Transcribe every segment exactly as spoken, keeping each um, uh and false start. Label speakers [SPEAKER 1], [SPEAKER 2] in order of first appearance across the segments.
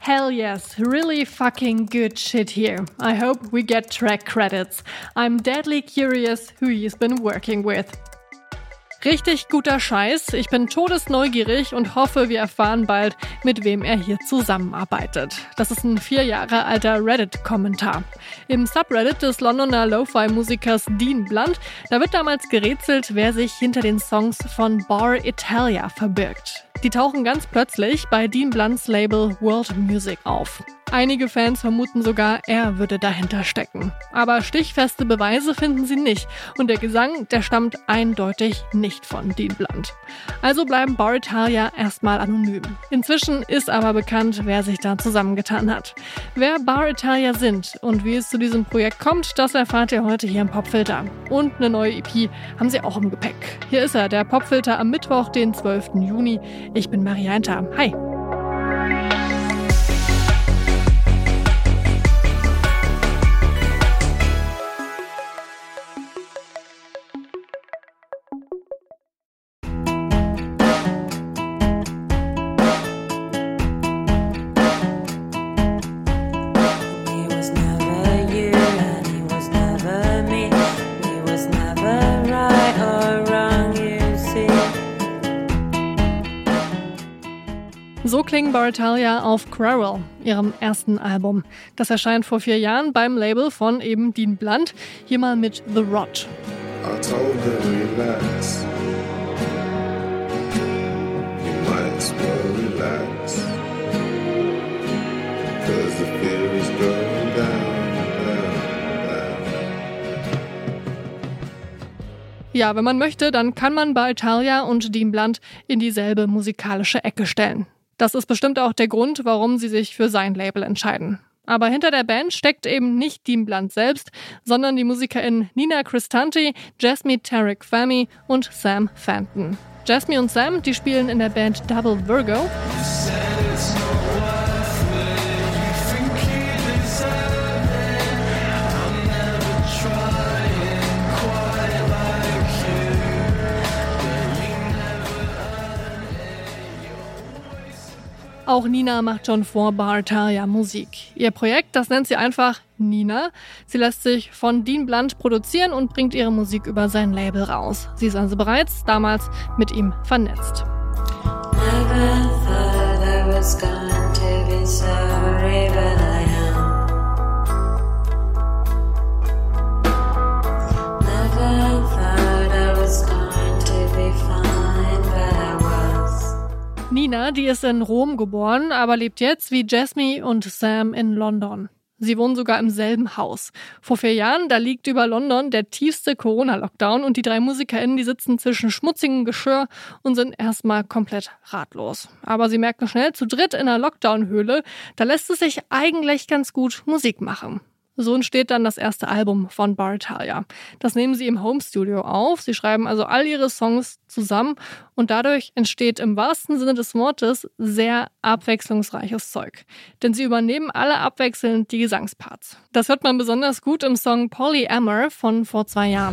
[SPEAKER 1] Hell yes, really fucking good shit here. I hope we get track credits. I'm deadly curious who he's been working with. Richtig guter Scheiß. Ich bin todesneugierig und hoffe, wir erfahren bald, mit wem er hier zusammenarbeitet. Das ist ein vier Jahre alter Reddit-Kommentar. Im Subreddit des Londoner Lo-Fi-Musikers Dean Blunt, da wird damals gerätselt, wer sich hinter den Songs von Bar Italia verbirgt. Die tauchen ganz plötzlich bei Dean Blunts Label World Music auf. Einige Fans vermuten sogar, er würde dahinter stecken. Aber stichfeste Beweise finden sie nicht. Und der Gesang, der stammt eindeutig nicht von Dean Blunt. Also bleiben Bar Italia erstmal anonym. Inzwischen ist aber bekannt, wer sich da zusammengetan hat. Wer Bar Italia sind und wie es zu diesem Projekt kommt, das erfahrt ihr heute hier im Popfilter. Und eine neue E P haben sie auch im Gepäck. Hier ist er, der Popfilter am Mittwoch, den zwölften Juni. Ich bin Maria Hinter. Hi! So klingen Bar Italia auf Quarrel, ihrem ersten Album. Das erscheint vor vier Jahren beim Label von eben Dean Blunt. Hier mal mit The Rod.
[SPEAKER 2] I told her relax. You might as well relax. Cause the fear is going down, down, down.
[SPEAKER 1] Ja, wenn man möchte, dann kann man Bar Italia und Dean Blunt in dieselbe musikalische Ecke stellen. Das ist bestimmt auch der Grund, warum sie sich für sein Label entscheiden. Aber hinter der Band steckt eben nicht Dean Blunt selbst, sondern die MusikerInnen Nina Cristanti, Jasmine Tarek Fahmy und Sam Fenton. Jasmine und Sam, die spielen in der Band Double Virgo. Auch Nina macht schon vor Bar Italia Musik. Ihr Projekt, das nennt sie einfach Nina. Sie lässt sich von Dean Blunt produzieren und bringt ihre Musik über sein Label raus. Sie ist also bereits damals mit ihm vernetzt.
[SPEAKER 3] Never thought I was going to be sorry, but I am. Never thought I was going to be fine, but I was.
[SPEAKER 1] Nina, die ist in Rom geboren, aber lebt jetzt wie Jasmine und Sam in London. Sie wohnen sogar im selben Haus. Vor vier Jahren, da liegt über London der tiefste Corona-Lockdown und die drei MusikerInnen, die sitzen zwischen schmutzigem Geschirr und sind erstmal komplett ratlos. Aber sie merken schnell, zu dritt in einer Lockdown-Höhle, da lässt es sich eigentlich ganz gut Musik machen. So entsteht dann das erste Album von Bar Italia. Das nehmen sie im Homestudio auf. Sie schreiben also all ihre Songs zusammen und dadurch entsteht im wahrsten Sinne des Wortes sehr abwechslungsreiches Zeug. Denn sie übernehmen alle abwechselnd die Gesangsparts. Das hört man besonders gut im Song Polyamor von vor zwei Jahren.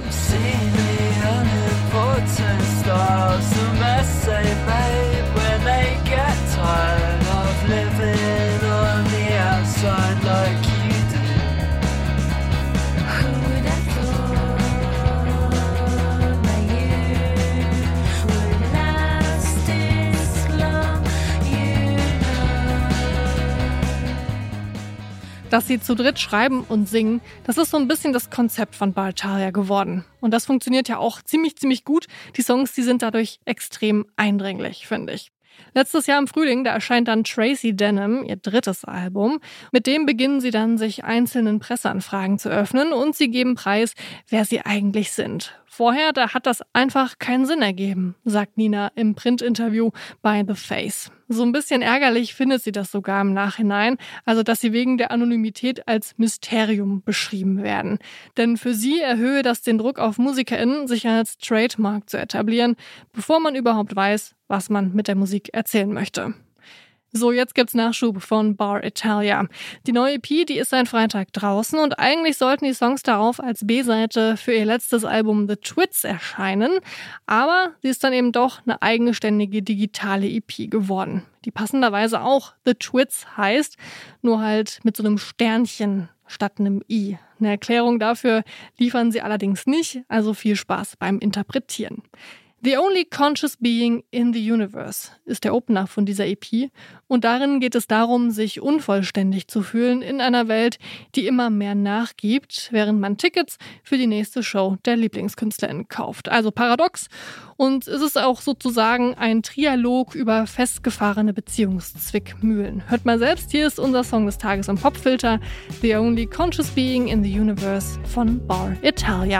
[SPEAKER 1] Dass sie zu dritt schreiben und singen, das ist so ein bisschen das Konzept von Bar Italia geworden. Und das funktioniert ja auch ziemlich, ziemlich gut. Die Songs, die sind dadurch extrem eindringlich, finde ich. Letztes Jahr im Frühling, da erscheint dann Tracy Denim, ihr drittes Album. Mit dem beginnen sie dann, sich einzelnen Presseanfragen zu öffnen und sie geben preis, wer sie eigentlich sind. Vorher, da hat das einfach keinen Sinn ergeben, sagt Nina im Printinterview bei The Face. So ein bisschen ärgerlich findet sie das sogar im Nachhinein, also dass sie wegen der Anonymität als Mysterium beschrieben werden. Denn für sie erhöhe das den Druck auf MusikerInnen, sich als Trademark zu etablieren, bevor man überhaupt weiß, was man mit der Musik erzählen möchte. So, jetzt gibt's Nachschub von Bar Italia. Die neue E P, die ist seit Freitag draußen und eigentlich sollten die Songs darauf als B-Seite für ihr letztes Album The Twits erscheinen. Aber sie ist dann eben doch eine eigenständige digitale E P geworden, die passenderweise auch The Twits heißt, nur halt mit so einem Sternchen statt einem I. Eine Erklärung dafür liefern sie allerdings nicht, also viel Spaß beim Interpretieren. The Only Conscious Being in the Universe ist der Opener von dieser E P und darin geht es darum, sich unvollständig zu fühlen in einer Welt, die immer mehr nachgibt, während man Tickets für die nächste Show der Lieblingskünstlerin kauft. Also paradox, und es ist auch sozusagen ein Trialog über festgefahrene Beziehungszwickmühlen. Hört mal selbst, hier ist unser Song des Tages im Popfilter, The Only Conscious Being in the Universe von Bar Italia.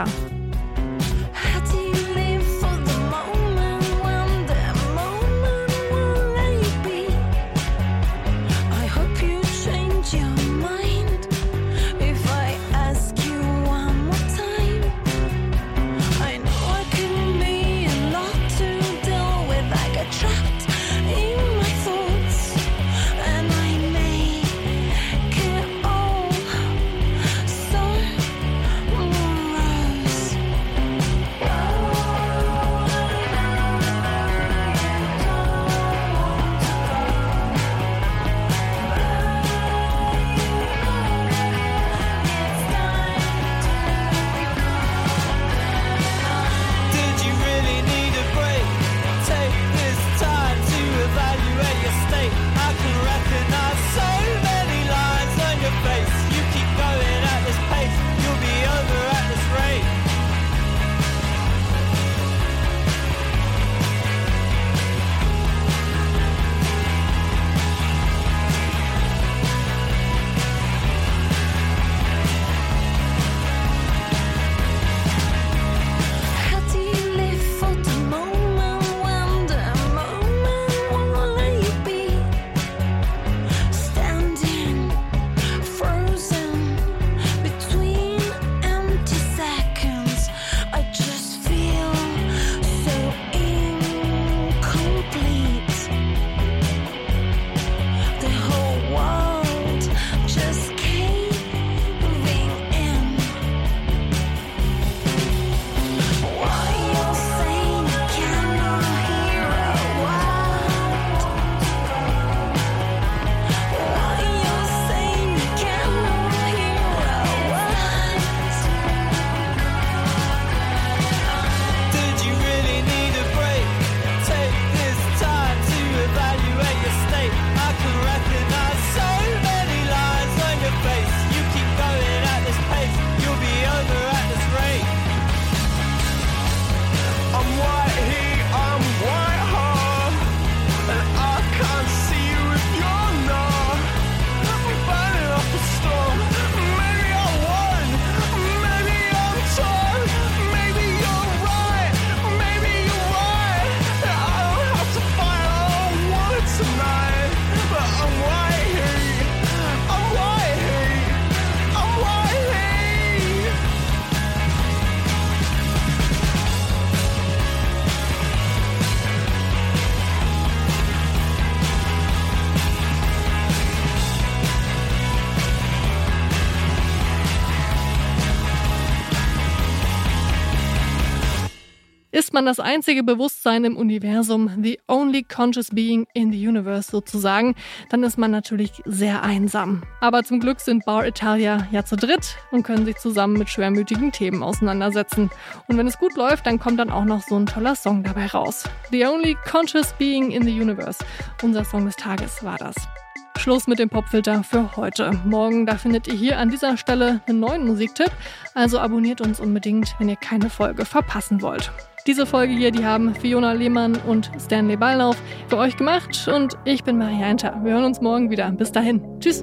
[SPEAKER 1] Ist man das einzige Bewusstsein im Universum, the only conscious being in the universe sozusagen, dann ist man natürlich sehr einsam. Aber zum Glück sind Bar Italia ja zu dritt und können sich zusammen mit schwermütigen Themen auseinandersetzen. Und wenn es gut läuft, dann kommt dann auch noch so ein toller Song dabei raus. The only conscious being in the universe. Unser Song des Tages war das. Schluss mit dem Popfilter für heute. Morgen, da findet ihr hier an dieser Stelle einen neuen Musiktipp. Also abonniert uns unbedingt, wenn ihr keine Folge verpassen wollt. Diese Folge hier, die haben Fiona Lehmann und Stanley Ballnauf für euch gemacht und ich bin Maria Enter. Wir hören uns morgen wieder. Bis dahin. Tschüss.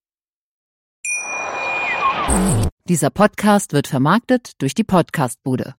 [SPEAKER 4] Dieser Podcast wird vermarktet durch die Podcastbude.